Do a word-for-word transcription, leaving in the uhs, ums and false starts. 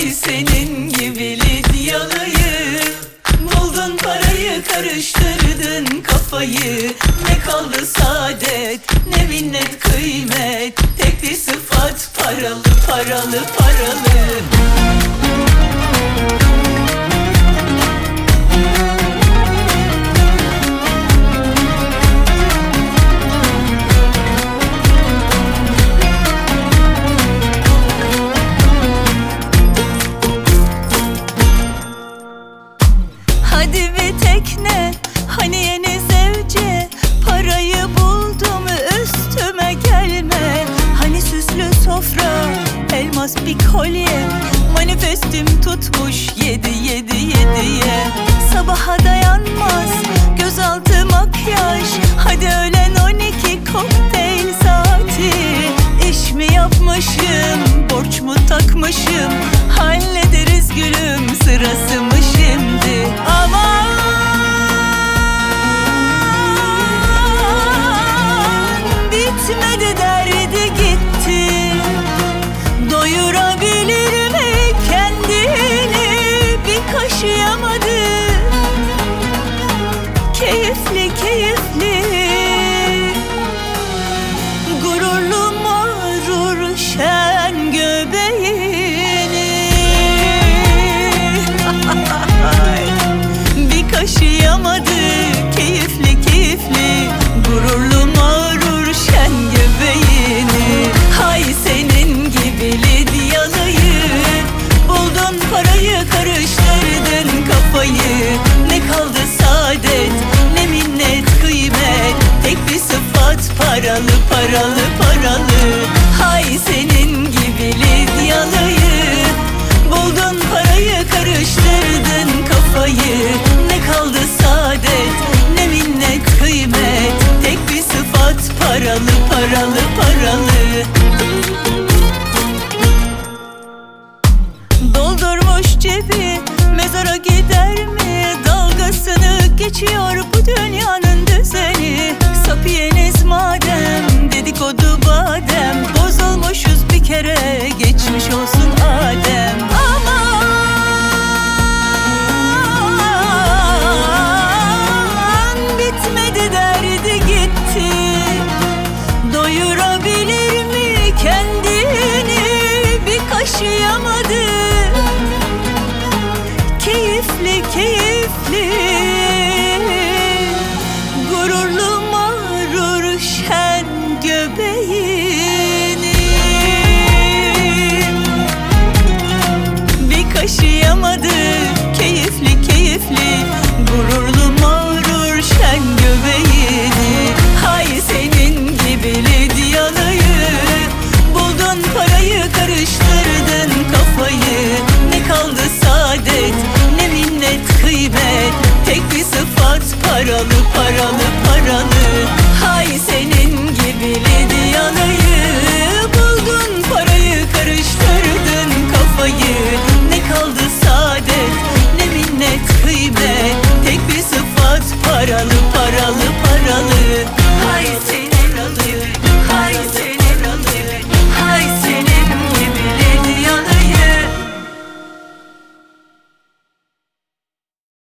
Hay senin gibi Lidyalıyı, buldun parayı karıştırdın kafayı. Ne kaldı saadet, ne minnet kıymet, tek bir sıfat paralı paralı paralı. Hadi bir tekne, hani yeni zevce, parayı buldum üstüme gelme. Hani süslü sofra, elmas bir kolye, manifestim tutmuş yedi yedi yediye. Sabaha dayanmaz gözaltı makyaj, hadi öğlen on iki kokteyl saati. İş mi yapmışım, borç mu takmışım, hallederiz gülüm, sırası mı şimdi? Aman bitmedi derdi gitti, doyurabilir mi kendini? Bir kaşıyamadı, keyifli keyifli, gururlu mağrur şen göbeğini. Bir kaşıyamadı, keyifli keyifli, gururlu mağrur şen göbeğini. Hay senin gibi Lidyalıyı, buldun parayı karıştırdın kafayı. Ne kaldı saadet, ne minnet kıymet, tek bir sıfat paralı paralı paralı. Hay senin gibi Lidyalıyı, buldun parayı karıştırdın kafayı. Ne kaldı saadet, ne minnet kıymet, tek bir sıfat paralı paralı paralı. Doldurmuş cebi, mezara gider mi? Dalgasını geçiyor bu dünyanın düzeni. Sapiyeniz madem, dedikodu badem, bozulmuşuz bir kere